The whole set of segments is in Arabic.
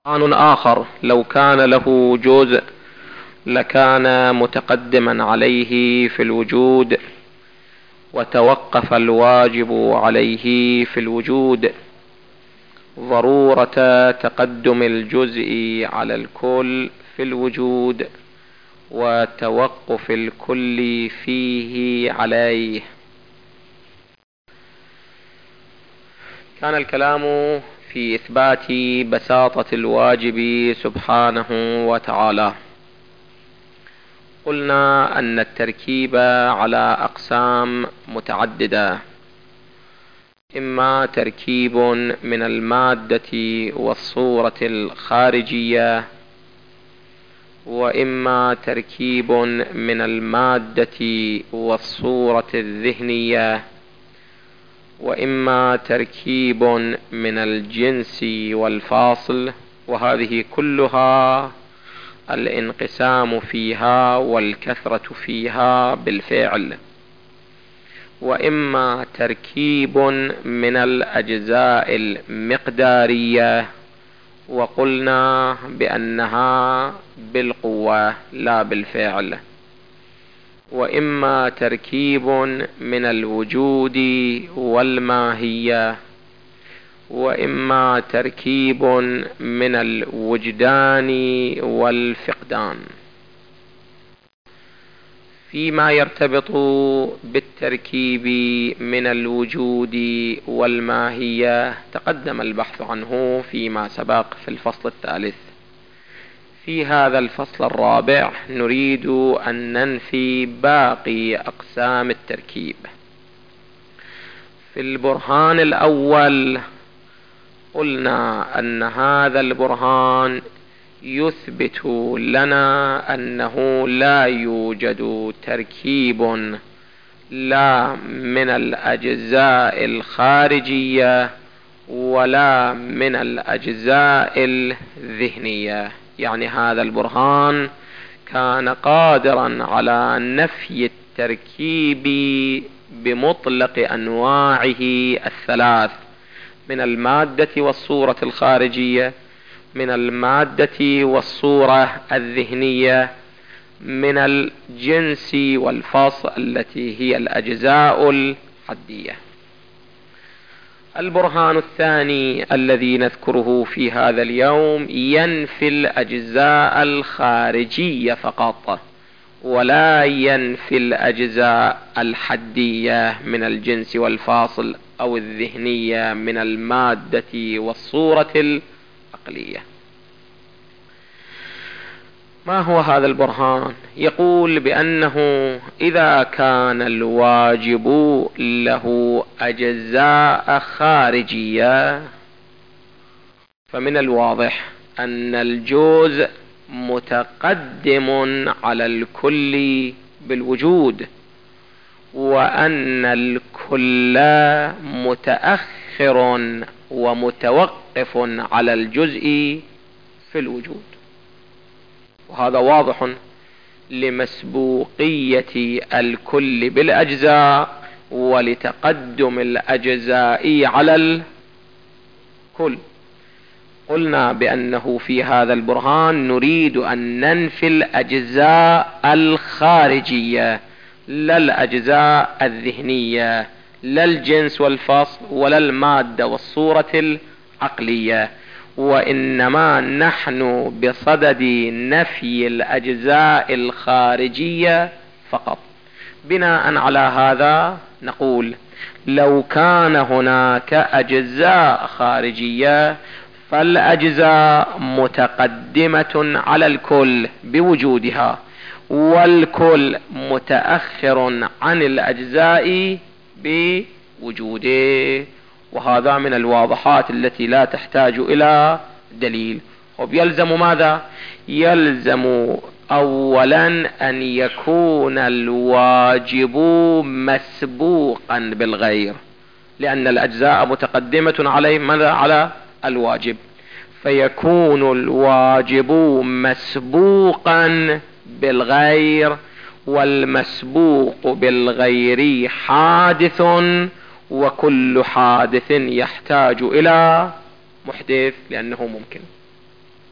برهان آخر لو كان له جزء لكان متقدما عليه في الوجود، وتوقف الواجب عليه في الوجود. ضرورة تقدم الجزء على الكل في الوجود، وتوقف الكل فيه عليه. كان الكلام في إثبات بساطة الواجب سبحانه وتعالى. قلنا أن التركيب على أقسام متعددة: إما تركيب من المادة والصورة الخارجية، وإما تركيب من المادة والصورة الذهنية، وإما تركيب من الجنس والفاصل، وهذه كلها الانقسام فيها والكثرة فيها بالفعل. وإما تركيب من الأجزاء المقدارية، وقلنا بأنها بالقوة لا بالفعل. وإما تركيب من الوجود والماهية، وإما تركيب من الوجدان والفقدان. فيما يرتبط بالتركيب من الوجود والماهية تقدم البحث عنه فيما سبق في الفصل الثالث. في هذا الفصل الرابع نريد أن ننفي باقي أقسام التركيب. في البرهان الأول قلنا أن هذا البرهان يثبت لنا أنه لا يوجد تركيب لا من الأجزاء الخارجية ولا من الأجزاء الذهنية. يعني هذا البرهان كان قادرا على نفي التركيب بمطلق أنواعه الثلاث: من المادة والصورة الخارجية، من المادة والصورة الذهنية، من الجنس والفصل التي هي الأجزاء الحدية. البرهان الثاني الذي نذكره في هذا اليوم ينفي الأجزاء الخارجية فقط، ولا ينفي الأجزاء الحدية من الجنس والفاصل أو الذهنية من المادة والصورة العقلية. ما هو هذا البرهان؟ يقول بأنه إذا كان الواجب له أجزاء خارجية، فمن الواضح أن الجزء متقدم على الكل بالوجود، وأن الكل متأخر ومتوقف على الجزء في الوجود. وهذا واضح لمسبوقية الكل بالأجزاء ولتقدم الأجزاء على الكل. قلنا بأنه في هذا البرهان نريد أن ننفي الأجزاء الخارجية، لا الأجزاء الذهنية، لا الجنس والفصل، ولا المادة والصورة العقلية، وإنما نحن بصدد نفي الأجزاء الخارجية فقط. بناء على هذا نقول: لو كان هناك أجزاء خارجية فالأجزاء متقدمة على الكل بوجودها، والكل متأخر عن الأجزاء بوجوده. وهذا من الواضحات التي لا تحتاج إلى دليل. ويلزم ماذا؟ يلزم أولا أن يكون الواجب مسبوقا بالغير، لأن الأجزاء متقدمة عليه ماذا؟ على الواجب، فيكون الواجب مسبوقا بالغير، والمسبوق بالغير حادث، وكل حادث يحتاج إلى محدث لأنه ممكن.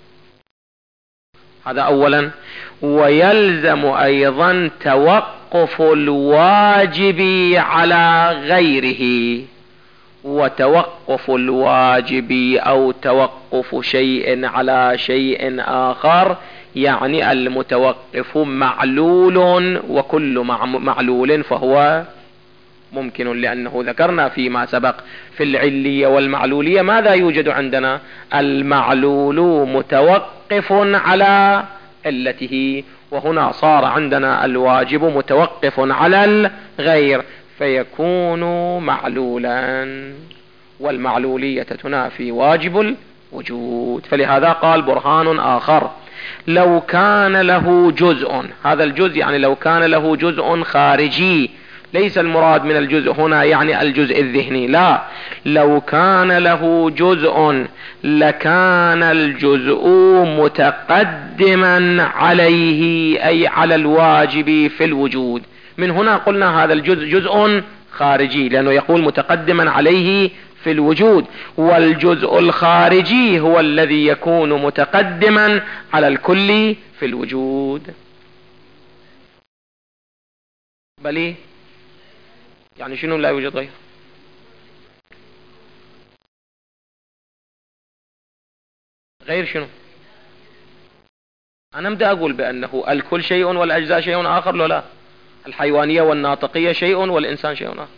هذا أولا. ويلزم أيضا توقف الواجب على غيره، وتوقف الواجب أو توقف شيء على شيء آخر يعني المتوقف معلول، وكل معلول فهو ممكن، لأنه ذكرنا فيما سبق في العلية والمعلولية ماذا يوجد عندنا؟ المعلول متوقف على علته، وهنا صار عندنا الواجب متوقف على الغير فيكون معلولا، والمعلولية تنافي واجب الوجود. فلهذا قال برهان آخر: لو كان له جزء، هذا الجزء يعني لو كان له جزء خارجي، ليس المراد من الجزء هنا يعني الجزء الذهني، لا، لو كان له جزء لكان الجزء متقدما عليه أي على الواجب في الوجود. من هنا قلنا هذا الجزء جزء خارجي، لأنه يقول متقدما عليه في الوجود، والجزء الخارجي هو الذي يكون متقدما على الكل في الوجود. بل يعني شنو لا يوجد غير؟ غير شنو؟ أنا أبدأ أقول بأنه الكل شيء والأجزاء شيء آخر، لو لا، الحيوانية والناطقية شيء والإنسان شيء آخر.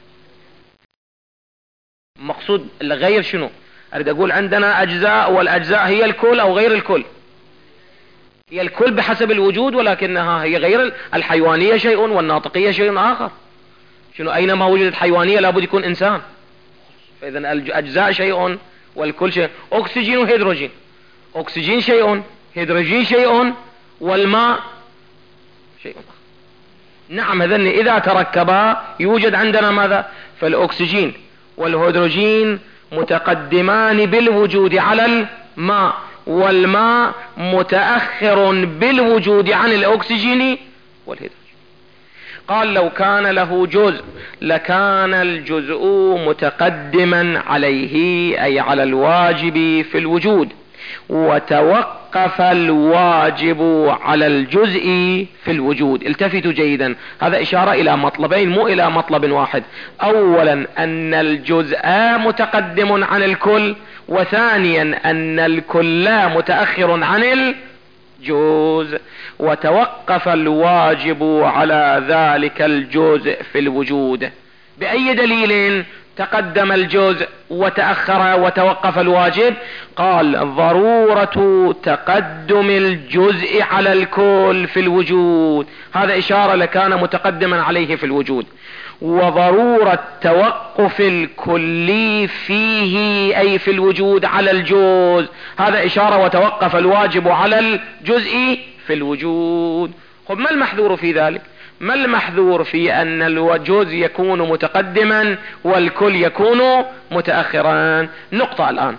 مقصود الغير شنو؟ أريد أقول عندنا أجزاء، والأجزاء هي الكل أو غير الكل؟ هي الكل بحسب الوجود، ولكنها هي غير. الحيوانية شيء والناطقية شيء آخر. شنو؟ أينما وجدت حيوانية لابد يكون إنسان، فإذا الأجزاء شيء والكل شيء. أكسجين وهيدروجين، أكسجين شيء، هيدروجين شيء، والماء شيء آخر. نعم، هذين إذا تركبا يوجد عندنا ماذا؟ فالأكسجين والهيدروجين متقدمان بالوجود على الماء، والماء متأخر بالوجود عن الأكسجين والهيدروجين. قال لو كان له جزء لكان الجزء متقدما عليه أي على الواجب في الوجود، وتوقف الواجب على الجزء في الوجود. التفتوا جيدا، هذا إشارة إلى مطلبين مو إلى مطلب واحد. أولا أن الجزء متقدم عن الكل، وثانيا أن الكل متأخر عن الجزء، وتوقف الواجب على ذلك الجزء في الوجود. بأي دليل تقدم الجزء وتأخر وتوقف الواجب؟ قال ضرورة تقدم الجزء على الكل في الوجود، هذا إشارة لكان متقدما عليه في الوجود. وضرورة توقف الكل فيه أي في الوجود على الجزء، هذا إشارة وتوقف الواجب على الجزء في الوجود. خب ما المحذور في ذلك؟ ما المحذور في أن الجزء يكون متقدما والكل يكون متأخرا؟ نقطة الآن.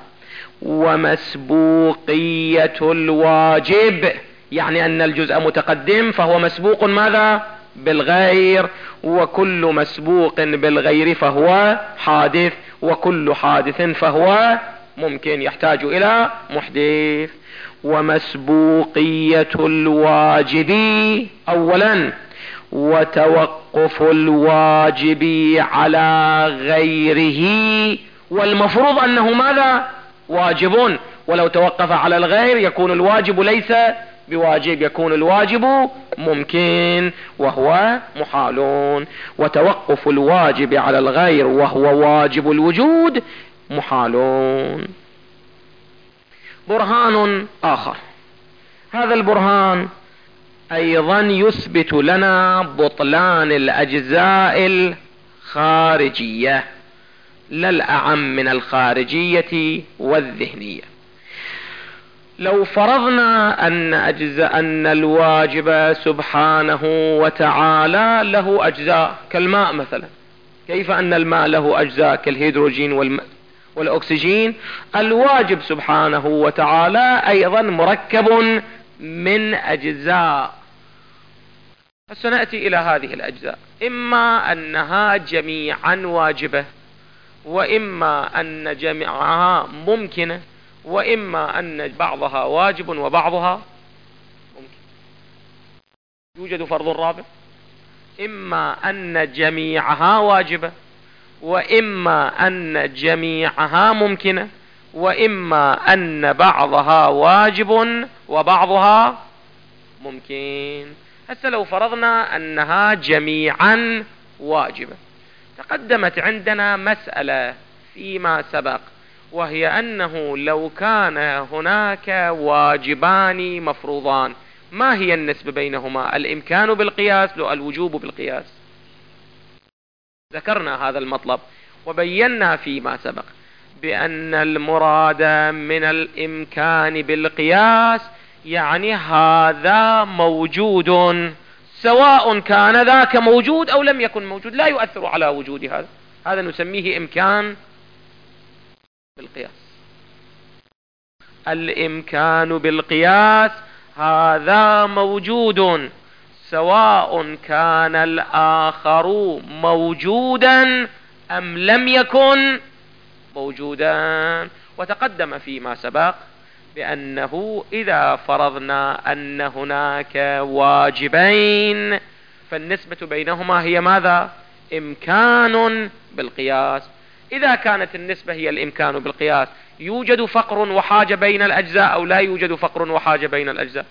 ومسبوقية الواجب يعني أن الجزء متقدم فهو مسبوق ماذا؟ بالغير، وكل مسبوق بالغير فهو حادث، وكل حادث فهو ممكن يحتاج إلى محدث. ومسبوقية الواجب أولا وتوقف الواجب على غيره، والمفروض أنه ماذا؟ واجب، ولو توقف على الغير يكون الواجب ليس بواجب، يكون الواجب ممكن وهو محال. وتوقف الواجب على الغير وهو واجب الوجود محال. برهان آخر، هذا البرهان أيضا يثبت لنا بطلان الأجزاء الخارجية، لا الأعم من الخارجية والذهنية. لو فرضنا أن الواجب سبحانه وتعالى له أجزاء كالماء مثلا، كيف أن الماء له أجزاء كالهيدروجين والأكسجين؟ الواجب سبحانه وتعالى أيضا مركب من أجزاء. سنأتي إلى هذه الأجزاء، إما أنها جميعا واجبة، وإما أن جميعها ممكنة، وإما أن بعضها واجب وبعضها يوجد فرض رابع، إما أن جميعها واجبة، وإما أن جميعها ممكنة، وإما أن بعضها واجب وبعضها ممكن. هسه لو فرضنا أنها جميعا واجبة، تقدمت عندنا مسألة فيما سبق، وهي أنه لو كان هناك واجبان مفروضان، ما هي النسبة بينهما؟ الإمكان بالقياس لو الوجوب بالقياس؟ ذكرنا هذا المطلب وبينا فيما سبق بأن المراد من الإمكان بالقياس يعني هذا موجود، سواء كان ذاك موجود أو لم يكن موجود، لا يؤثر على وجود هذا. هذا نسميه إمكان بالقياس. الإمكان بالقياس هذا موجود سواء كان الآخر موجودا أم لم يكن موجودا. وتقدم فيما سبق بأنه إذا فرضنا أن هناك واجبين فالنسبة بينهما هي ماذا؟ إمكان بالقياس. إذا كانت النسبة هي الإمكان بالقياس، يوجد فقر وحاجة بين الأجزاء أو لا يوجد فقر وحاجة بين الأجزاء؟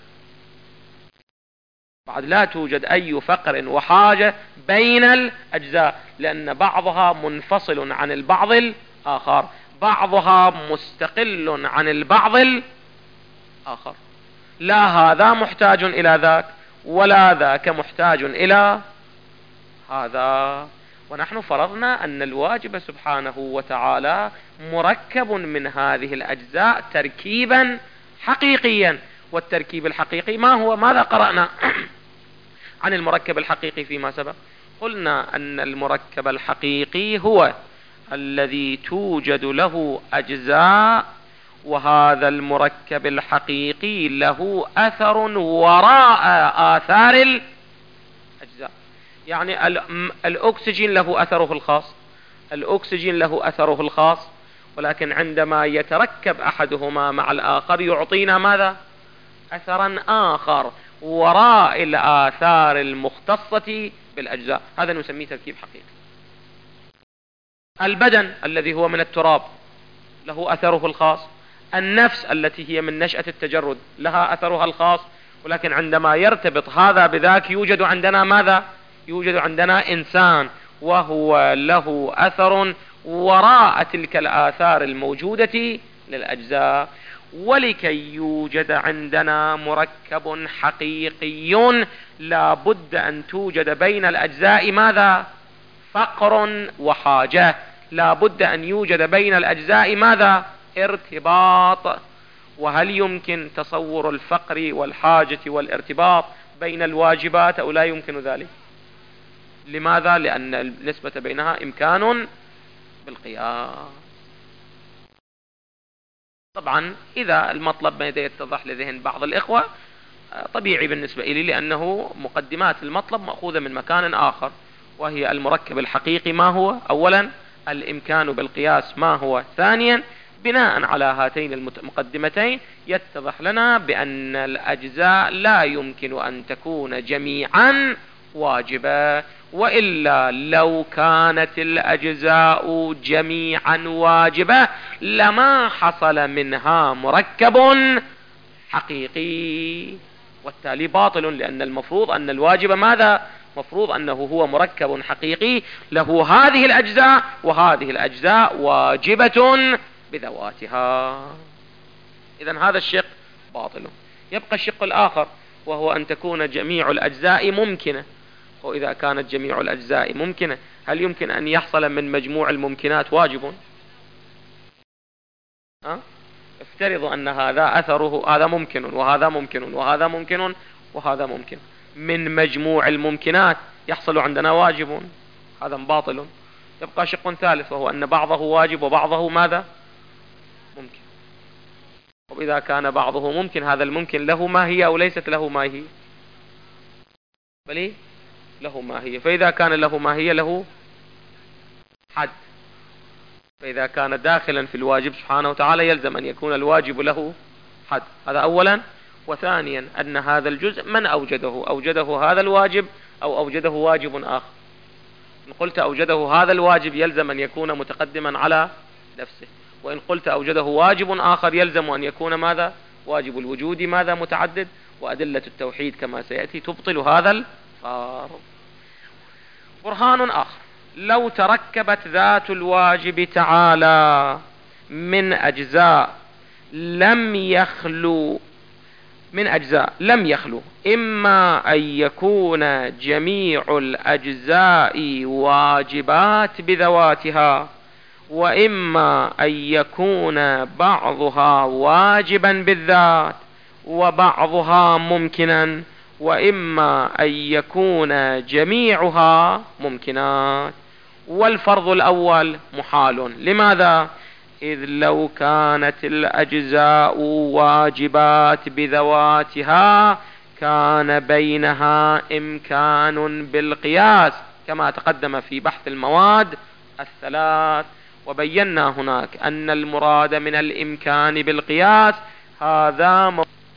بعد لا توجد أي فقر وحاجة بين الأجزاء، لأن بعضها منفصل عن البعض الآخر، بعضها مستقل عن البعض الآخر، لا هذا محتاج إلى ذاك ولا ذاك محتاج إلى هذا. ونحن فرضنا أن الواجب سبحانه وتعالى مركب من هذه الأجزاء تركيبا حقيقيا. والتركيب الحقيقي ما هو؟ ماذا قرأنا عن المركب الحقيقي فيما سبق؟ قلنا أن المركب الحقيقي هو الذي توجد له أجزاء، وهذا المركب الحقيقي له أثر وراء آثار الأجزاء. يعني الأكسجين له أثره الخاص، الأكسجين له أثره الخاص، ولكن عندما يتركب أحدهما مع الآخر يعطينا ماذا؟ أثرا آخر وراء الآثار المختصة بالأجزاء. هذا نسميه تركيب حقيقي. البدن الذي هو من التراب له أثره الخاص، النفس التي هي من نشأة التجرد لها أثرها الخاص، ولكن عندما يرتبط هذا بذاك يوجد عندنا ماذا؟ يوجد عندنا إنسان، وهو له أثر وراء تلك الآثار الموجودة للأجزاء. ولكي يوجد عندنا مركب حقيقي لا بد أن توجد بين الأجزاء ماذا؟ فقر وحاجة. لا بد أن يوجد بين الأجزاء ماذا؟ ارتباط. وهل يمكن تصور الفقر والحاجة والارتباط بين الواجبات أو لا يمكن ذلك؟ لماذا؟ لأن النسبة بينها إمكان بالقياس. طبعا إذا المطلب ما يتضح لذهن بعض الإخوة طبيعي بالنسبة إلي، لأنه مقدمات المطلب مأخوذة من مكان آخر، وهي المركب الحقيقي ما هو؟ أولا الإمكان بالقياس ما هو؟ ثانيا بناء على هاتين المقدمتين يتضح لنا بأن الأجزاء لا يمكن أن تكون جميعا واجبة، وإلا لو كانت الأجزاء جميعا واجبة لما حصل منها مركب حقيقي، والتالي باطل، لأن المفروض أن الواجب ماذا؟ مفروض أنه هو مركب حقيقي له هذه الأجزاء، وهذه الأجزاء واجبة بذواتها. إذن هذا الشق باطل. يبقى الشق الآخر وهو أن تكون جميع الأجزاء ممكنة. وإذا كانت جميع الأجزاء ممكنة هل يمكن أن يحصل من مجموع الممكنات واجب؟ افترضوا أن هذا أثره هذا ممكن وهذا ممكن وهذا ممكن وهذا ممكن، من مجموع الممكنات يحصل عندنا واجب، هذا باطل. يبقى شق ثالث وهو أن بعضه واجب وبعضه ماذا؟ ممكن. وإذا كان بعضه ممكن هذا الممكن له ماهية أو ليست له ماهية؟ بل له ماهية. فإذا كان له ماهية له حد، فإذا كان داخلا في الواجب سبحانه وتعالى يلزم أن يكون الواجب له حد. هذا أولا. وثانيا أن هذا الجزء من أوجده هذا الواجب أو أوجده واجب آخر. إن قلت أوجده هذا الواجب يلزم أن يكون متقدما على نفسه، وإن قلت أوجده واجب آخر يلزم أن يكون ماذا؟ واجب الوجود ماذا؟ متعدد. وأدلة التوحيد كما سيأتي تبطل هذا الفرض. برهان آخر: لو تركبت ذات الواجب تعالى من أجزاء لم يخلو إما أن يكون جميع الأجزاء واجبات بذواتها، وإما أن يكون بعضها واجبا بالذات وبعضها ممكنا، وإما أن يكون جميعها ممكنات. والفرض الأول محال. لماذا؟ إذ لو كانت الأجزاء واجبات بذواتها كان بينها إمكان بالقياس، كما تقدم في بحث المواد الثلاث. وبينا هناك أن المراد من الإمكان بالقياس هذا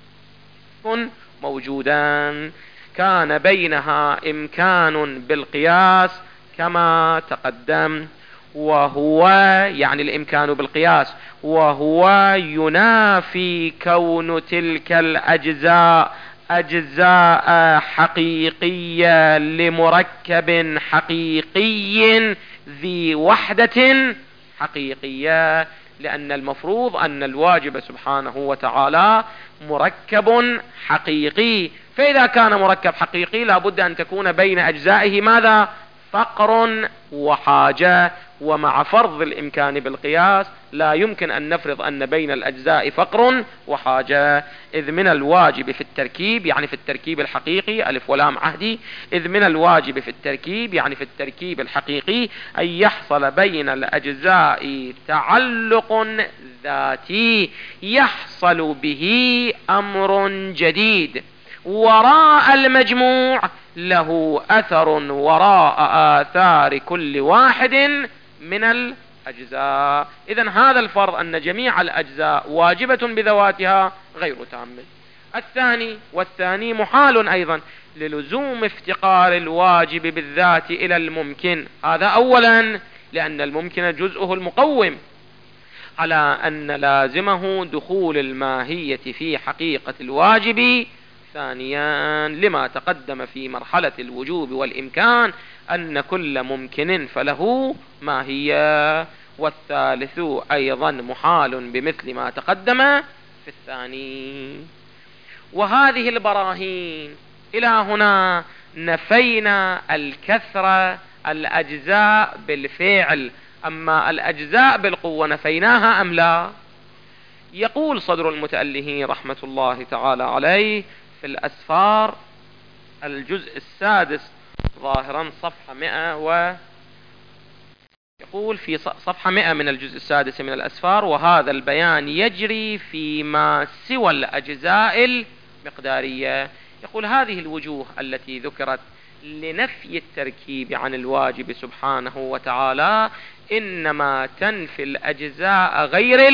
موجودا، كان بينها إمكان بالقياس كما تقدم، وهو يعني الإمكان بالقياس، وهو ينافي كون تلك الأجزاء أجزاء حقيقية لمركب حقيقي ذي وحدة حقيقية، لأن المفروض أن الواجب سبحانه وتعالى مركب حقيقي، فإذا كان مركب حقيقي لا بد أن تكون بين أجزائه ماذا؟ فقر وحاجة. ومع فرض الإمكان بالقياس لا يمكن أن نفرض أن بين الأجزاء فقر وحاجة، إذ من الواجب في التركيب يعني في التركيب الحقيقي ألف ولام عهدي، إذ من الواجب في التركيب يعني في التركيب الحقيقي أن يحصل بين الأجزاء تعلق ذاتي يحصل به أمر جديد وراء المجموع له أثر وراء آثار كل واحد من الأجزاء. إذن هذا الفرض أن جميع الأجزاء واجبة بذواتها غير تام. والثاني محال أيضا للزوم افتقار الواجب بالذات إلى الممكن. هذا أولا لأن الممكن جزءه المقوم على أن لازمه دخول الماهية في حقيقة الواجب. ثانيا لما تقدم في مرحلة الوجوب والإمكان أن كل ممكن فله ماهية. والثالث أيضا محال بمثل ما تقدم في الثاني. وهذه البراهين إلى هنا نفينا الكثرة الأجزاء بالفعل، أما الأجزاء بالقوة نفيناها أم لا؟ يقول صدر المتألهين رحمة الله تعالى عليه في الأسفار الجزء السادس ظاهرا صفحة 100 يقول في صفحة 100 من الجزء السادس من الأسفار: وهذا البيان يجري فيما سوى الأجزاء المقدارية. يقول هذه الوجوه التي ذكرت لنفي التركيب عن الواجب سبحانه وتعالى إنما تنفي الأجزاء غير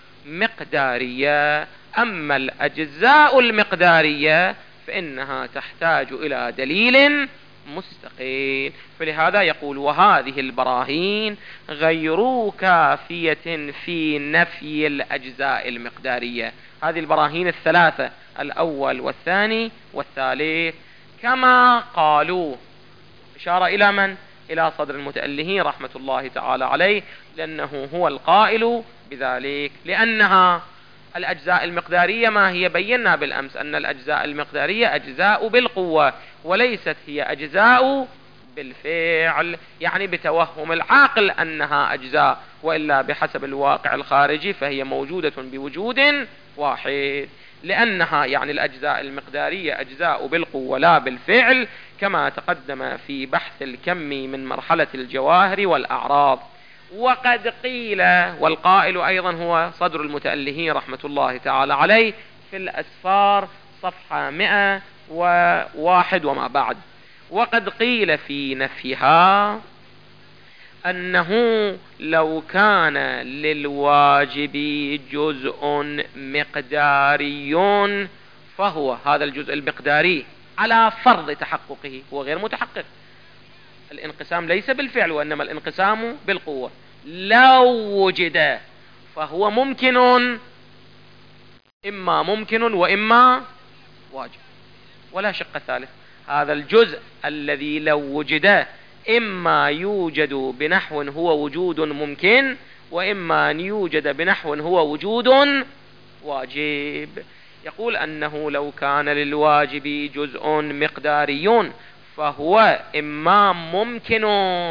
المقدارية، أما الأجزاء المقدارية فإنها تحتاج إلى دليل مستقيم. فلهذا يقول: وهذه البراهين غير كافية في نفي الأجزاء المقدارية. هذه البراهين الثلاثة الأول والثاني والثالث كما قالوا، إشارة إلى من؟ إلى صدر المتألهين رحمة الله تعالى عليه، لأنه هو القائل بذلك. لأنها الأجزاء المقدارية ما هي؟ بينا بالأمس أن الأجزاء المقدارية أجزاء بالقوة وليست هي أجزاء بالفعل، يعني بتوهم العاقل أنها أجزاء، وإلا بحسب الواقع الخارجي فهي موجودة بوجود واحد، لأنها يعني الأجزاء المقدارية أجزاء بالقوة لا بالفعل، كما تقدم في بحث الكم من مرحلة الجواهر والأعراض. وقد قيل، والقائل أيضا هو صدر المتألهين رحمة الله تعالى عليه في الأسفار صفحة 101 وما بعد: وقد قيل في نفيها أنه لو كان للواجب جزء مقداري فهو هذا الجزء المقداري على فرض تحققه، هو غير متحقق. الانقسام ليس بالفعل، وإنما الانقسام بالقوة. لو وجد فهو ممكن، إما ممكن وإما واجب، ولا شق ثالث. هذا الجزء الذي لو وجد إما يوجد بنحو هو وجود ممكن، وإما أن يوجد بنحو هو وجود واجب. يقول أنه لو كان للواجب جزء مقداري فهو إما ممكن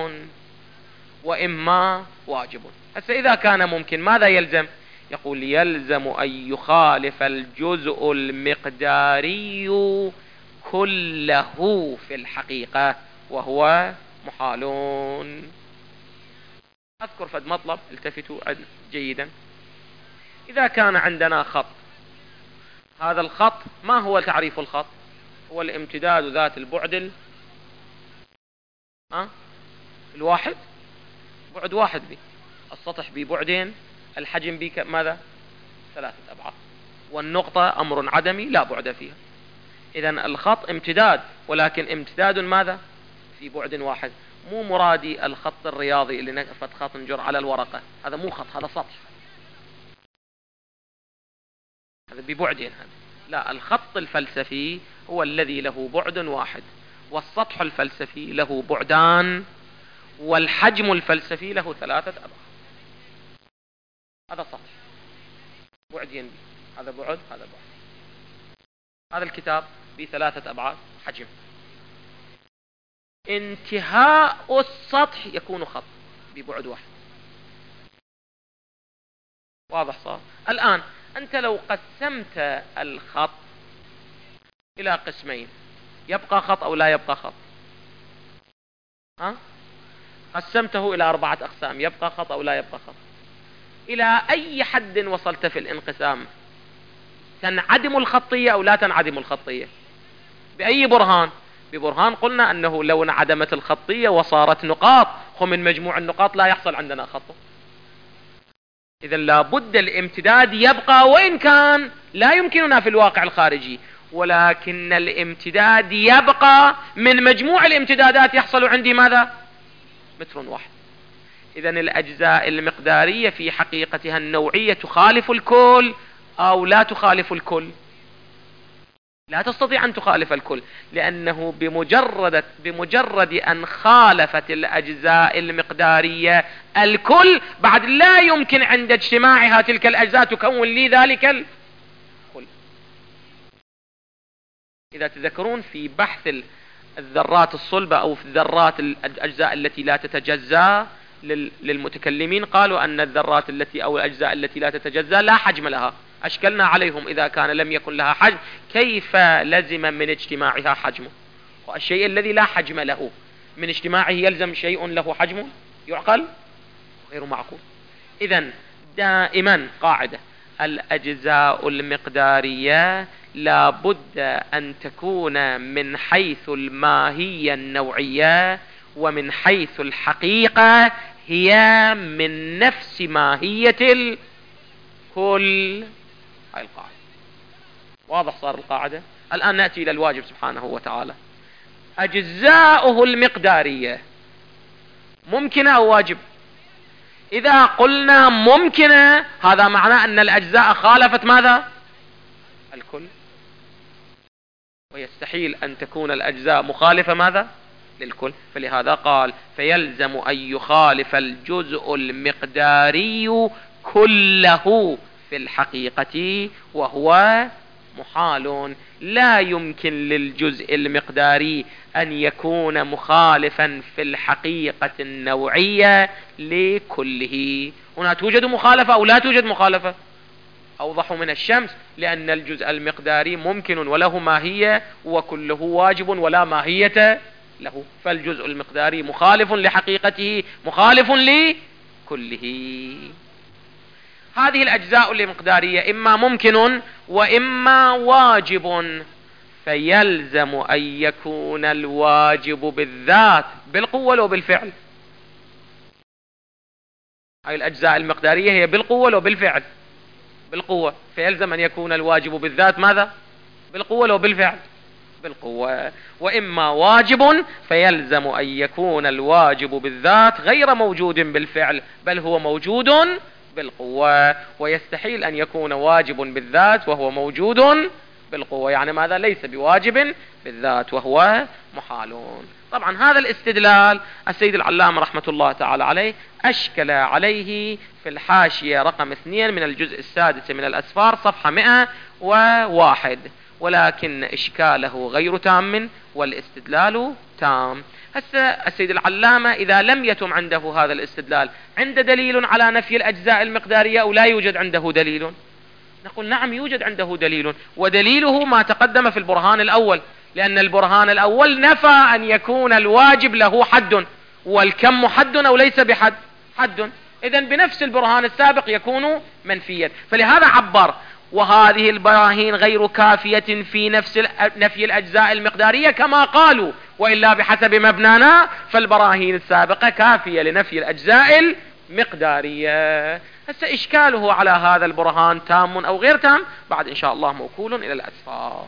وإما واجب. هسه إذا كان ممكن ماذا يلزم؟ يقول يلزم أن يخالف الجزء المقداري كله في الحقيقة، وهو محال. أذكر فد مطلب التفتوا جيدا. إذا كان عندنا خط، هذا الخط ما هو تعريف الخط؟ هو الامتداد ذات البعد الواحد، بعد واحد به، السطح ببعدين، الحجم ماذا؟ 3 أبعاد، والنقطة أمر عدمي لا بعد فيها. إذن الخط امتداد، ولكن امتداد ماذا؟ في بعد واحد. مو مرادي الخط الرياضي اللي نقفت خط نجر على الورقة، هذا مو خط، هذا سطح، هذا ببعدين. هذا لا، الخط الفلسفي هو الذي له بعد واحد، والسطح الفلسفي له بعدان، والحجم الفلسفي له 3 أبعاد. هذا سطح بعدين بي. هذا بعد، هذا بعد. هذا الكتاب ب3 أبعاد حجم. انتهاء السطح يكون خط ببعد واحد. واضح صار؟ الآن أنت لو قسمت الخط إلى قسمين يبقى خط أو لا يبقى خط؟ قسمته إلى 4 أقسام يبقى خط أو لا يبقى خط؟ إلى أي حد وصلت في الانقسام؟ تنعدم الخطية أو لا تنعدم الخطية؟ بأي برهان؟ ببرهان قلنا أنه لو انعدمت الخطية وصارت نقاط، ومن مجموع النقاط لا يحصل عندنا خط. إذا لابد الامتداد يبقى، وإن كان لا يمكننا في الواقع الخارجي، ولكن الامتداد يبقى. من مجموع الامتدادات يحصل عندي ماذا؟ متر واحد. إذا الأجزاء المقدارية في حقيقتها النوعية تخالف الكل أو لا تخالف الكل؟ لا تستطيع أن تخالف الكل، لأنه بمجرد أن خالفت الأجزاء المقدارية الكل، بعد لا يمكن عند اجتماعها تلك الأجزاء تكون لي ذلك الكل. إذا تذكرون في بحث الذرات الصلبة أو في الذرات الأجزاء التي لا تتجزأ للمتكلمين، قالوا أن الذرات التي أو الأجزاء التي لا تتجزأ لا حجم لها. أشكلنا عليهم إذا كان لم يكن لها حجم كيف لزم من اجتماعها حجمه؟ والشيء الذي لا حجم له من اجتماعه يلزم شيء له حجم؟ يعقل؟ غير معقول. إذن دائما قاعدة: الأجزاء المقدارية لا بد أن تكون من حيث الماهية النوعية، ومن حيث الحقيقة هي من نفس ماهية الكل. هاي القاعدة. واضح صار القاعدة؟ الآن نأتي إلى الواجب سبحانه وتعالى. أجزاؤه المقدارية ممكنة أو واجب؟ إذا قلنا ممكنة هذا معناه أن الأجزاء خالفت ماذا؟ الكل. ويستحيل أن تكون الأجزاء مخالفة ماذا؟ للكل. فلهذا قال: فيلزم أن يخالف الجزء المقداري كله في الحقيقة، وهو محال. لا يمكن للجزء المقداري أن يكون مخالفا في الحقيقة النوعية لكله. هنا توجد مخالفة أو لا توجد مخالفة؟ أوضح من الشمس، لأن الجزء المقداري ممكن وله ماهية، وكله واجب ولا ماهية له. فالجزء المقداري مخالف لحقيقته، مخالف لكله. هذه الأجزاء المقدارية إما ممكن وإما واجب، فيلزم أن يكون الواجب بالذات بالقوة لو بالفعل. هذه الأجزاء المقدارية هي بالقوة لو بالفعل. بالقوة، فيلزم أن يكون الواجب بالذات ماذا؟ بالقوة لو بالفعل؟ بالقوة. وإما واجب فيلزم أن يكون الواجب بالذات غير موجود بالفعل، بل هو موجود بالقوة، ويستحيل أن يكون واجب بالذات وهو موجود بالقوة، يعني ماذا؟ ليس بواجب بالذات وهو محال. طبعا هذا الاستدلال السيد العلامة رحمة الله تعالى عليه أشكل عليه في الحاشية رقم 2 من الجزء السادس من الأسفار صفحة 101، ولكن إشكاله غير تام والاستدلال تام. هسه السيد العلامة إذا لم يتم عنده هذا الاستدلال، عند دليل على نفي الأجزاء المقدارية أو لا يوجد عنده دليل؟ نقول نعم يوجد عنده دليل، ودليله ما تقدم في البرهان الأول، لأن البرهان الأول نفى أن يكون الواجب له حد، والكم حد أو ليس بحد؟ حد. إذن بنفس البرهان السابق يكون منفيا، فلهذا عبر وهذه البراهين غير كافية في نفي الأجزاء المقدارية كما قالوا، وإلا بحسب مبنانا فالبراهين السابقة كافية لنفي الأجزاء المقدارية. هسه إشكاله على هذا البرهان تام أو غير تام بعد إن شاء الله موكول إلى الأسفار.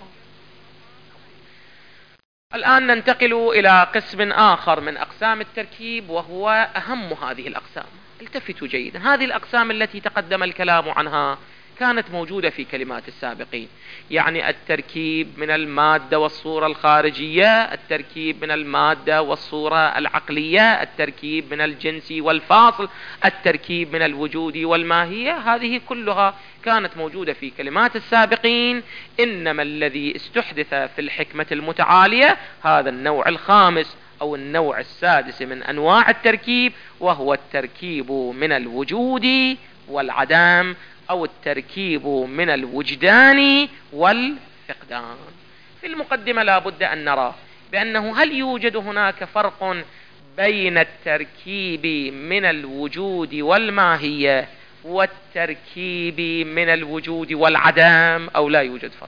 الآن ننتقل إلى قسم آخر من أقسام التركيب، وهو أهم هذه الأقسام. التفتوا جيدا، هذه الأقسام التي تقدم الكلام عنها كانت موجودة في كلمات السابقين، يعني التركيب من المادة والصورة الخارجية، التركيب من المادة والصورة العقلية، التركيب من الجنس والفاصل، التركيب من الوجود والماهية، هذه كلها كانت موجودة في كلمات السابقين. إنما الذي استحدث في الحكمة المتعالية هذا النوع الخامس أو النوع السادس من أنواع التركيب، وهو التركيب من الوجود والعدم، أو التركيب من الوجدان والفقدان. في المقدمة لا بد أن نرى بأنه هل يوجد هناك فرق بين التركيب من الوجود والماهية والتركيب من الوجود والعدم، أو لا يوجد فرق؟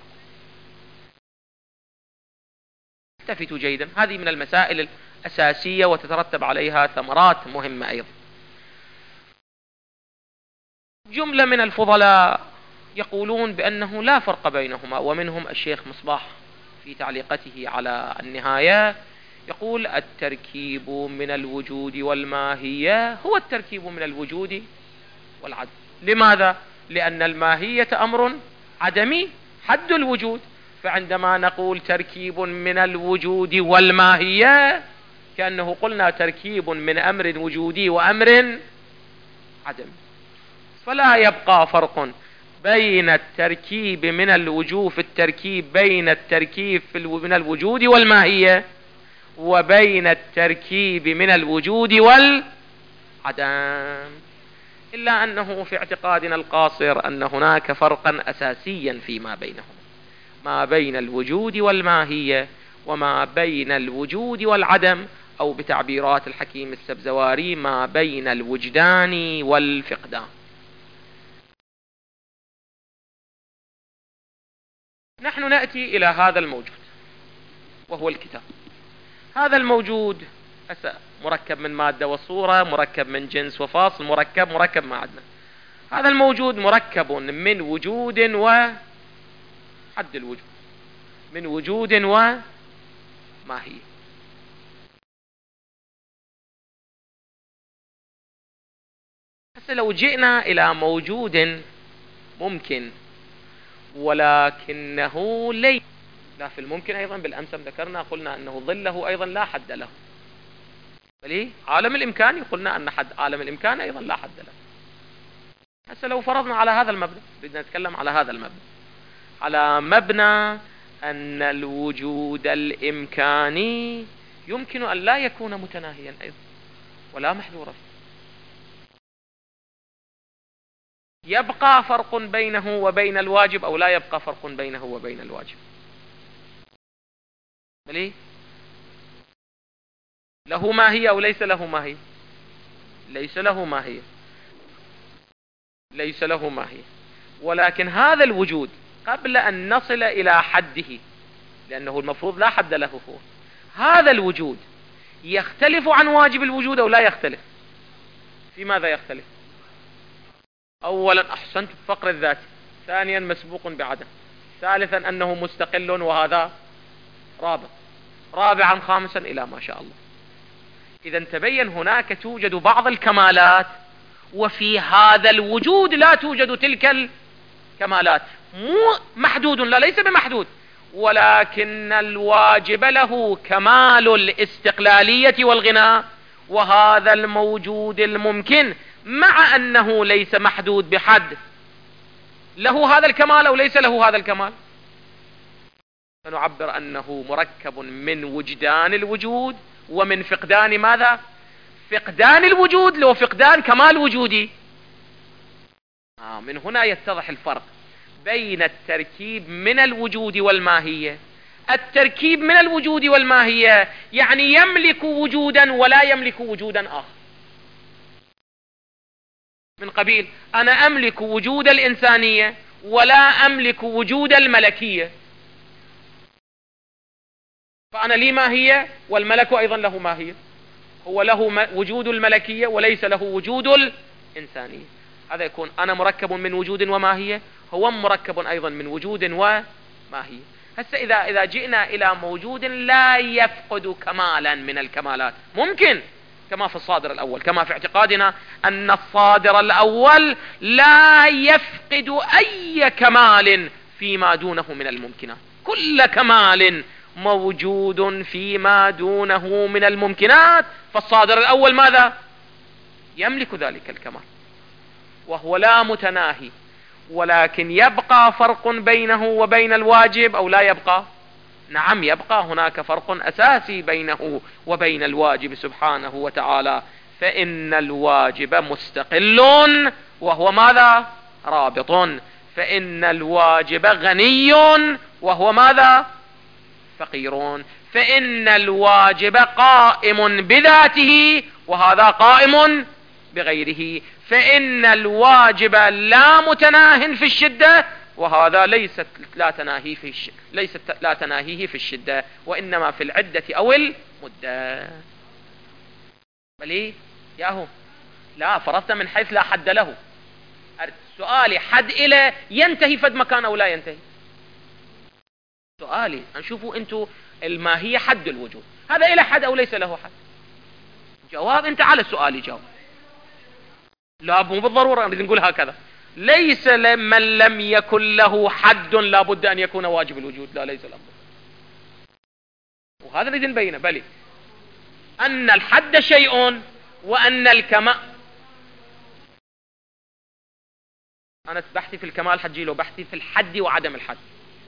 التفتوا جيدا، هذه من المسائل الأساسية وتترتب عليها ثمرات مهمة أيضا. جملة من الفضلاء يقولون بأنه لا فرق بينهما، ومنهم الشيخ مصباح في تعليقته على النهاية يقول التركيب من الوجود والماهية هو التركيب من الوجود والعدم. لماذا؟ لأن الماهية أمر عدمي حد الوجود، فعندما نقول تركيب من الوجود والماهية كأنه قلنا تركيب من أمر وجودي وأمر عدمي، فلا يبقى فرق بين التركيب من الوجود في التركيب بين التركيب من الوجود والماهية وبين التركيب من الوجود والعدم، إلا أنه في اعتقادنا القاصر أن هناك فرقا أساسيا فيما بينهما، ما بين الوجود والماهية وما بين الوجود والعدم، أو بتعبيرات الحكيم السبزواري ما بين الوجدان والفقدان. نحن نأتي إلى هذا الموجود وهو الكتاب. هذا الموجود مركب من مادة وصورة، مركب من جنس وفاصل، مركب ما عندنا. هذا الموجود مركب من وجود وحد الوجود، من وجود وماهية. هسه لو جئنا إلى موجود ممكن ولكنه ليس لا في الممكن أيضا، بالأمس ذكرنا قلنا أنه ظله أيضا لا حد له، بل عالم الإمكان قلنا أن حد عالم الإمكان أيضا لا حد له. هسه لو فرضنا على هذا المبنى، بدنا نتكلم على هذا المبنى، على مبنى أن الوجود الإمكاني يمكن أن لا يكون متناهيا أيضا ولا محذورا، يبقى فرق بينه وبين الواجب أو لا يبقى فرق بينه وبين الواجب؟ بلي له ماهية أو ليس له ماهية؟ ليس له ماهية، ليس له ماهية. ولكن هذا الوجود قبل أن نصل إلى حده، لأنه المفروض لا حد له هو، هذا الوجود يختلف عن واجب الوجود أو لا يختلف؟ في ماذا يختلف؟ أولا أحسنت، فقر الذات، ثانيا مسبوق بعدم، ثالثا أنه مستقل وهذا رابط، رابعا خامسا إلى ما شاء الله. إذا تبين هناك توجد بعض الكمالات وفي هذا الوجود لا توجد تلك الكمالات، مو محدود، لا ليس بمحدود، ولكن الواجب له كمال الاستقلالية والغناء، وهذا الموجود الممكن مع أنه ليس محدود بحد له هذا الكمال أو ليس له هذا الكمال، فنعبر أنه مركب من وجدان الوجود ومن فقدان ماذا؟ فقدان الوجود لو فقدان كمال وجودي. من هنا يتضح الفرق بين التركيب من الوجود والماهية. التركيب من الوجود والماهية يعني يملك وجودا ولا يملك وجودا آخر، من قبيل أنا أملك وجود الإنسانية ولا أملك وجود الملكية، فأنا لي ماهية والملك أيضا له ماهية، هو له وجود الملكية وليس له وجود الإنسانية. هذا يكون أنا مركب من وجود وماهية، هو مركب أيضا من وجود وماهية. هسه إذا جئنا إلى موجود لا يفقد كمالا من الكمالات، ممكن كما في الصادر الأول، كما في اعتقادنا أن الصادر الأول لا يفقد أي كمال فيما دونه من الممكنات، كل كمال موجود فيما دونه من الممكنات، فالصادر الأول ماذا؟ يملك ذلك الكمال، وهو لا متناهي، ولكن يبقى فرق بينه وبين الواجب أو لا يبقى؟ نعم يبقى، هناك فرق أساسي بينه وبين الواجب سبحانه وتعالى، فإن الواجب مستقل وهو ماذا؟ رابط، فإن الواجب غني وهو ماذا؟ فقير، فإن الواجب قائم بذاته وهذا قائم بغيره، فإن الواجب لا متناه في الشدة وهذا ليست لا تناهيه في الشدة، وإنما في العدة أو المدة. بلي ياهو لا فرضت من حيث لا حد له، سؤالي حد إلى ينتهي فد مكان أو لا ينتهي؟ سؤالي نشوفوا أنتوا الماهية حد الوجود، هذا إلى حد أو ليس له حد؟ جواب أنت على سؤالي جاوب. لا مو بالضرورة نريد نقول هكذا، ليس من لم يكن له حد لا بد أن يكون واجب الوجود، لا ليس الأمر، وهذا نريد نبينه. بل أن الحد شيء وأن الكمال، أنا بحثي في الكمال حجي له بحثي في الحد وعدم الحد.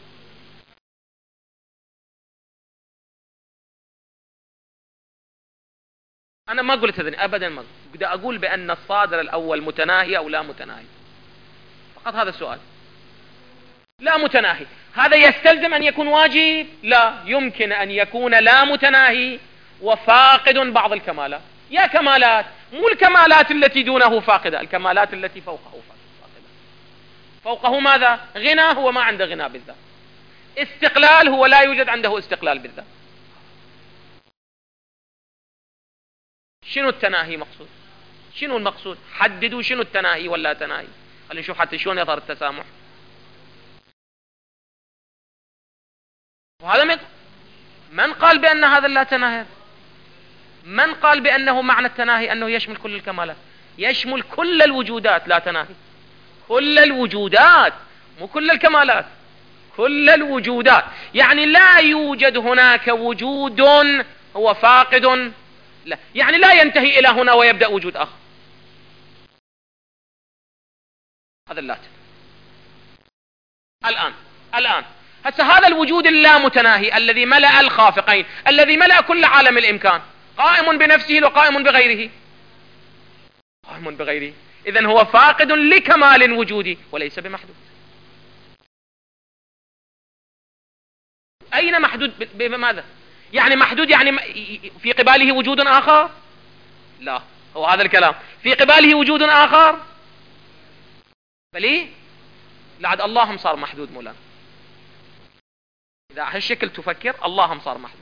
أنا ما قلت هذا أبدا، ما بدي أقول بأن الصادر الأول متناهي أو لا متناهي، فقط هذا السؤال. لا متناهي هذا يستلزم أن يكون واجب؟ لا، يمكن أن يكون لا متناهي وفاقد بعض الكمالات. يا كمالات، مو الكمالات التي دونه فاقدة، الكمالات التي فوقه فاقدة. فوقه ماذا؟ غنى، هو ما عنده غنى بالذات. استقلال، هو لا يوجد عنده استقلال بالذات. شنو التناهي مقصود؟ شنو المقصود؟ حددوا شنو التناهي ولا تناهي، خلينا نشوف حتى شلون يظهر التسامح. وهذا من قال بأن هذا لا تناهي؟ من قال بأنه معنى التناهي أنه يشمل كل الكمالات؟ يشمل كل الوجودات، لا تناهي، كل الوجودات، مو كل الكمالات، كل الوجودات. يعني لا يوجد هناك وجود هو فاقد، لا، يعني لا ينتهي إلى هنا ويبدأ وجود آخر، هذا اللات. الآن هسه هذا الوجود اللامتناهي الذي ملأ الخافقين، الذي ملأ كل عالم الإمكان، قائم بنفسه وقائم بغيره، قائم بغيره، إذن هو فاقد لكمال وجودي وليس بمحدود. أين محدود؟ بماذا؟ يعني محدود يعني في قباله وجود آخر؟ لا، هو هذا الكلام، في قباله وجود آخر؟ بلي لعد اللهم صار محدود مولانا. إذا هالشكل تفكر اللهم صار محدود.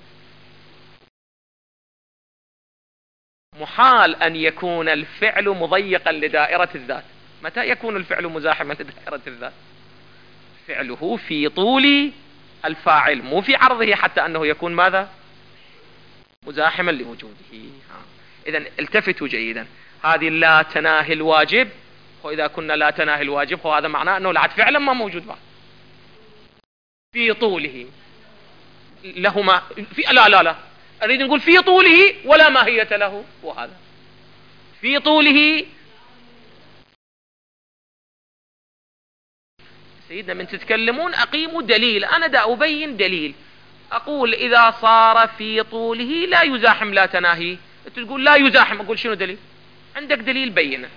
محال أن يكون الفعل مضيقا لدائرة الذات. متى يكون الفعل مزاحما لدائرة الذات؟ فعله في طول الفاعل مو في عرضه، حتى أنه يكون ماذا؟ مزاحما لوجوده. إذا التفتوا جيدا، هذه لا تناهي الواجب، وإذا كنا لا تناهي الواجب وهذا معناه أنه العهد فعلا ما موجود بعد. في طوله له ما في لا أريد نقول في طوله ولا ماهية له، وهذا في طوله. سيدنا من تتكلمون أقيموا دليل، أنا دا أبين دليل، أقول إذا صار في طوله لا يزاحم لا تناهي، أنت تقول لا يزاحم، أقول شنو دليل؟ عندك دليل بينه.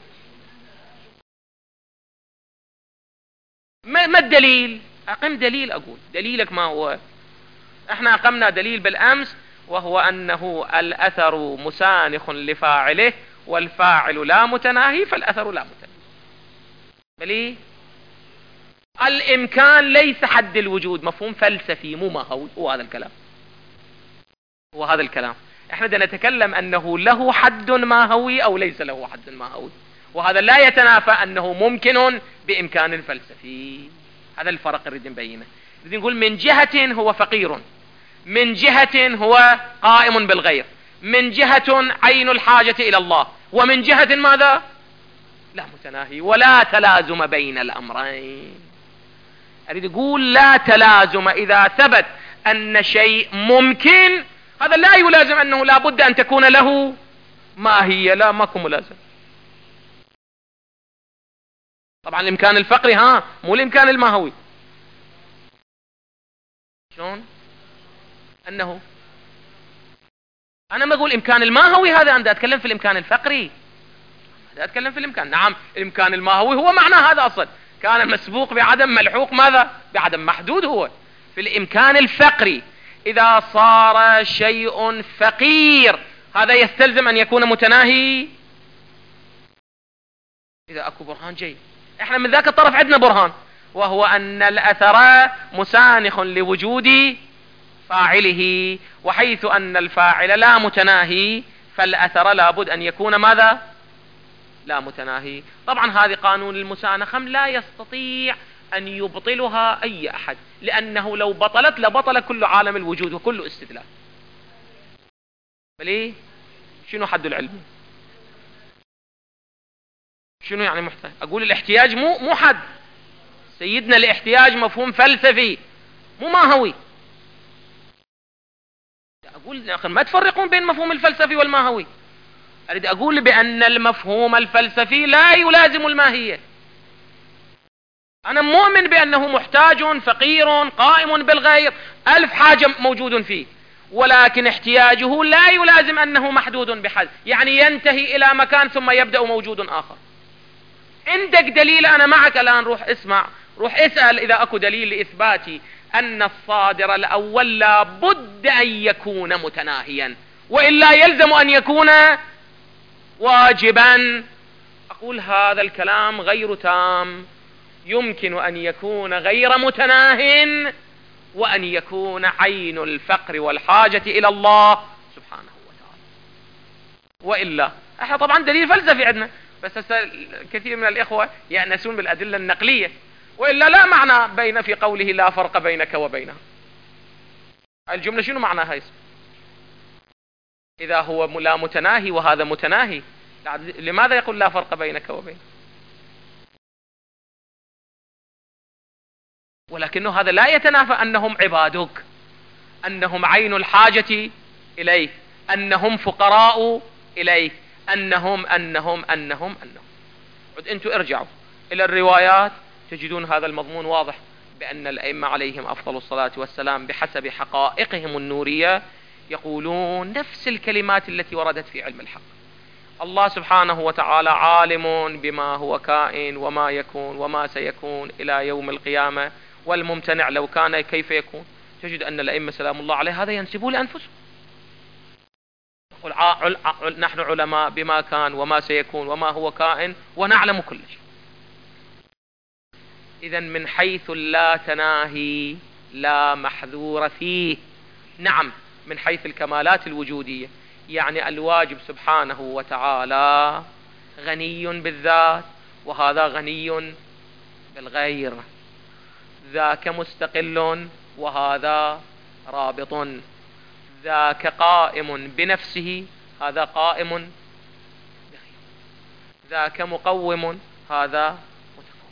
ما الدليل؟ أقم دليل. أقول دليلك ما هو؟ احنا أقمنا دليل بالأمس، وهو أنه الأثر مسانخ لفاعله والفاعل لا متناهي، فالأثر لا متناهي. بلي الإمكان ليس حد الوجود، مفهوم فلسفي مو ماهوي، هو هذا الكلام، هو هذا الكلام. احنا بدنا نتكلم أنه له حد ماهوي أو ليس له حد ماهوي، وهذا لا يتنافى أنه ممكن بإمكان فلسفي. هذا الفرق نريد نبينه. نريد نقول من جهة هو فقير، من جهة هو قائم بالغير، من جهة عين الحاجة إلى الله، ومن جهة ماذا؟ لا متناهي ولا تلازم بين الأمرين. أريد أقول لا تلازم إذا ثبت أن شيء ممكن، هذا لا يلازم أنه لا بد أن تكون له ماهية، لا ماكو ملازم. طبعا الإمكان الفقري مو الإمكان الماهوي. شلون؟ أنه أنا ما أقول إمكان الماهوي، هذا أنا أتكلم في الإمكان الفقري، أتكلم في الإمكان. نعم الإمكان الماهوي هو معنى هذا أصلا، كان مسبوق بعدم ملحوق ماذا؟ بعدم محدود. هو في الإمكان الفقري إذا صار شيء فقير هذا يستلزم أن يكون متناهي. إذا أكو برهان جيد، إحنا من ذاك الطرف عندنا برهان، وهو أن الأثر مسانخ لوجود فاعله، وحيث أن الفاعل لا متناهي فالأثر لابد أن يكون ماذا؟ لا متناهي. طبعا هذه قانون المسانخة لا يستطيع أن يبطلها أي أحد، لأنه لو بطلت لبطل كل عالم الوجود وكل استدلال. بليه؟ شنو حد العلم؟ شنو يعني محتاج؟ أقول الاحتياج مو حد. سيدنا الاحتياج مفهوم فلسفي مو ماهوي. أقول ما تفرقون بين مفهوم الفلسفي والماهوي. أريد أقول بأن المفهوم الفلسفي لا يلازم الماهية. أنا مؤمن بأنه محتاج فقير قائم بالغير، ألف حاجة موجود فيه، ولكن احتياجه لا يلازم أنه محدود بحد، يعني ينتهي إلى مكان ثم يبدأ موجود آخر. عندك دليل؟ أنا معك الآن، روح اسمع، روح اسأل إذا أكو دليل لإثبات أن الصادر الأول لا بد أن يكون متناهيا، وإلا يلزم أن يكون واجبا. أقول هذا الكلام غير تام، يمكن أن يكون غير متناه، وأن يكون عين الفقر والحاجة إلى الله سبحانه وتعالى، وإلا احنا طبعا دليل فلسفي عندنا، بس كثير من الإخوة يأنسون بالأدلة النقلية، وإلا لا معنى بين في قوله لا فرق بينك وبينها. الجملة شنو معناها يسمى؟ إذا هو لا متناهي وهذا متناهي، لماذا يقول لا فرق بينك وبينه؟ ولكنه هذا لا يتنافى أنهم عبادك، أنهم عين الحاجة إليه، أنهم فقراء إليه، أنهم أنتم ارجعوا إلى الروايات تجدون هذا المضمون واضح، بأن الأئمة عليهم أفضل الصلاة والسلام بحسب حقائقهم النورية يقولون نفس الكلمات التي وردت في علم الحق. الله سبحانه وتعالى عالم بما هو كائن وما يكون وما سيكون إلى يوم القيامة، والممتنع لو كان كيف يكون. تجد أن الأئمة سلام الله عليه هذا ينسبوه لأنفسهم، نحن علماء بما كان وما سيكون وما هو كائن ونعلم كل شيء. إذن من حيث لا تناهي لا محذور فيه. نعم من حيث الكمالات الوجودية، يعني الواجب سبحانه وتعالى غني بالذات، وهذا غني بالغير. ذاك مستقل وهذا رابط، ذاك قائم بنفسه هذا قائم بغيره، ذاك مقوم هذا متقوم.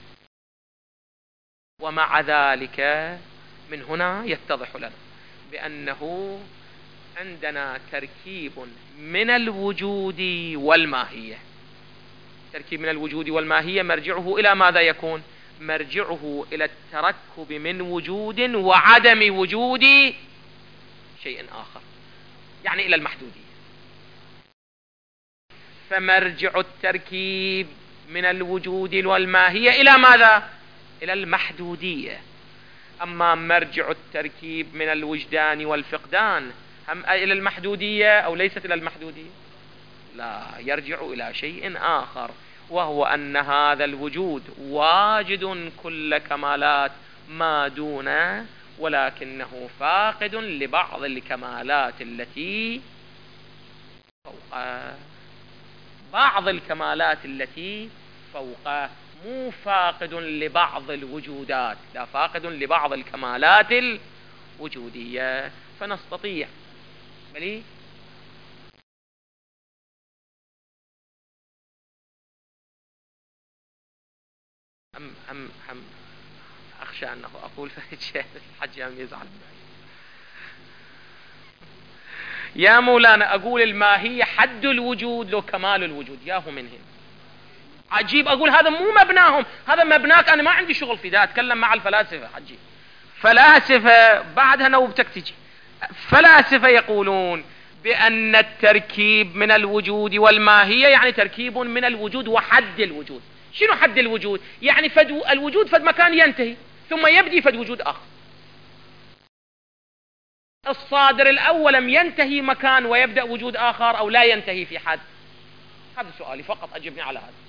ومع ذلك من هنا يتضح لنا بأنه عندنا تركيب من الوجود والماهية. تركيب من الوجود والماهية مرجعه إلى ماذا يكون؟ مرجعه إلى التركب من وجود وعدم وجود شيء آخر، يعني إلى المحدودية. فمرجع التركيب من الوجود والماهية إلى ماذا؟ إلى المحدودية. أما مرجع التركيب من الوجدان والفقدان هم إلى المحدودية أو ليست إلى المحدودية؟ لا، يرجع إلى شيء آخر، وهو أن هذا الوجود واجد كل كمالات ما دونه، ولكنه فاقد لبعض الكمالات التي فوقه. بعض الكمالات التي فوقه، مو فاقد لبعض الوجودات، لا، فاقد لبعض الكمالات الوجودية. فنستطيع بلي أم أخشى أنه أقول فهي الحج يزعل يا مولانا. أقول الماهية حد الوجود لو كمال الوجود، ياهو من هنا عجيب. أقول هذا مو مبناهم، هذا مبناك، أنا ما عندي شغل في ذا. أتكلم مع الفلاسفة عجيب. فلاسفة بعدها نوبتك تجي. فلاسفة يقولون بأن التركيب من الوجود والماهية يعني تركيب من الوجود وحد الوجود. شنو حد الوجود؟ يعني فد الوجود فد مكان ينتهي ثم يبدي فد وجود آخر. الصادر الأول لم ينتهي مكان ويبدأ وجود آخر أو لا ينتهي في حد؟ هذا سؤالي فقط، أجبني على هذا.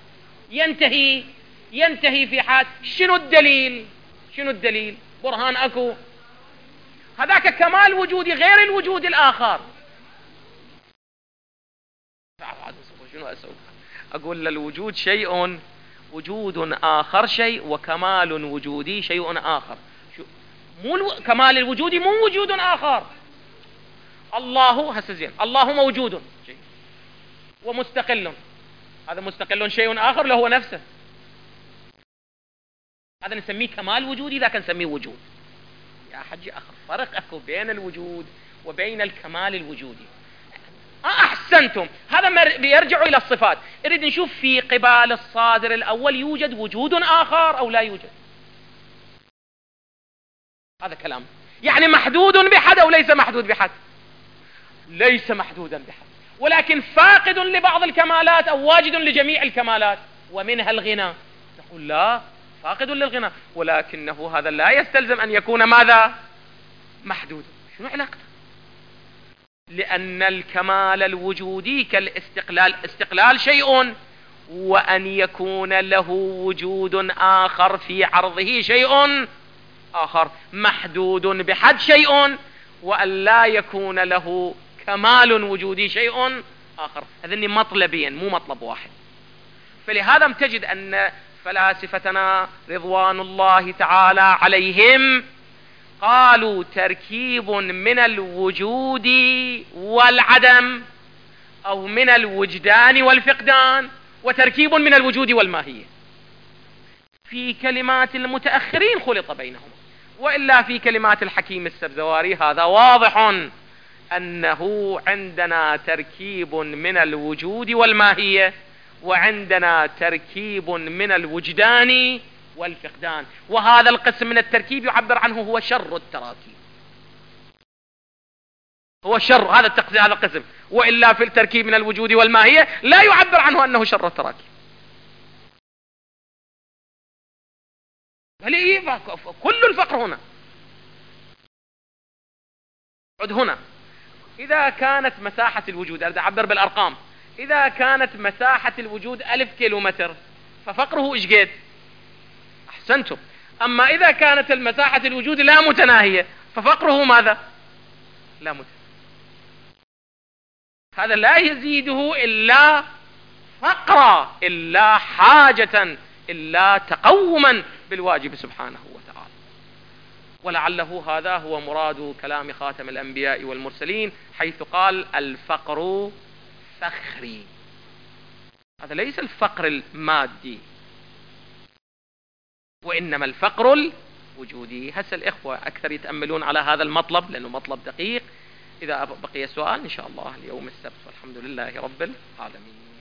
ينتهي في حد. شنو الدليل؟ شنو الدليل؟ برهان أكو؟ هذاك كمال وجودي غير الوجود الآخر. شنو أسوي؟ أقول للوجود شيء، وجود آخر شيء، وكمال وجودي شيء آخر. مو كمال الوجودي مو وجود آخر. الله هسه زين، الله موجود شيء ومستقل، هذا مستقل شيء آخر له هو نفسه. هذا نسميه كمال وجودي، ذاك نسميه وجود. يا حجي فرق اكو بين الوجود وبين الكمال الوجودي. احسنتم. هذا بيرجع الى الصفات. اريد نشوف في قبال الصادر الاول يوجد وجود اخر او لا يوجد. هذا كلام يعني محدود بحد او ليس محدود بحد؟ ليس محدودا بحد، ولكن فاقد لبعض الكمالات او واجد لجميع الكمالات ومنها الغنى. نقول لا، فاقد للغنى، ولكنه هذا لا يستلزم ان يكون ماذا؟ محدود. شنو علاقته؟ لأن الكمال الوجودي كالاستقلال، استقلال شيء، وأن يكون له وجود آخر في عرضه شيء آخر، محدود بحد شيء، وأن لا يكون له كمال وجودي شيء آخر. هذني مطلبين مو مطلب واحد. فلهذا تجد أن فلاسفتنا رضوان الله تعالى عليهم قالوا تركيب من الوجود والعدم، أو من الوجدان والفقدان، وتركيب من الوجود والماهية. في كلمات المتأخرين خلط بينهما، وإلا في كلمات الحكيم السبزواري هذا واضح أنه عندنا تركيب من الوجود والماهية، وعندنا تركيب من الوجدان والفقدان. وهذا القسم من التركيب يعبر عنه هو شر التراكيب، هو شر هذا القسم. وإلا في التركيب من الوجود والماهية لا يعبر عنه أنه شر التراكيب. كل الفقر هنا. عد هنا، إذا كانت مساحة الوجود، أريد أعبر بالأرقام، إذا كانت مساحة الوجود 1000 كيلومتر ففقره إيش قد؟ أحسنتم. أما إذا كانت المساحة الوجود لا متناهية ففقره ماذا؟ لا متناهية. هذا لا يزيده إلا فقرا، إلا حاجة، إلا تقوما بالواجب سبحانه وتعالى. ولعله هذا هو مراد كلام خاتم الأنبياء والمرسلين حيث قال الفقر فخري. هذا ليس الفقر المادي، وإنما الفقر الوجودي. هسه الإخوة أكثر يتأملون على هذا المطلب لأنه مطلب دقيق. إذا بقي سؤال إن شاء الله اليوم السبت، والحمد لله رب العالمين.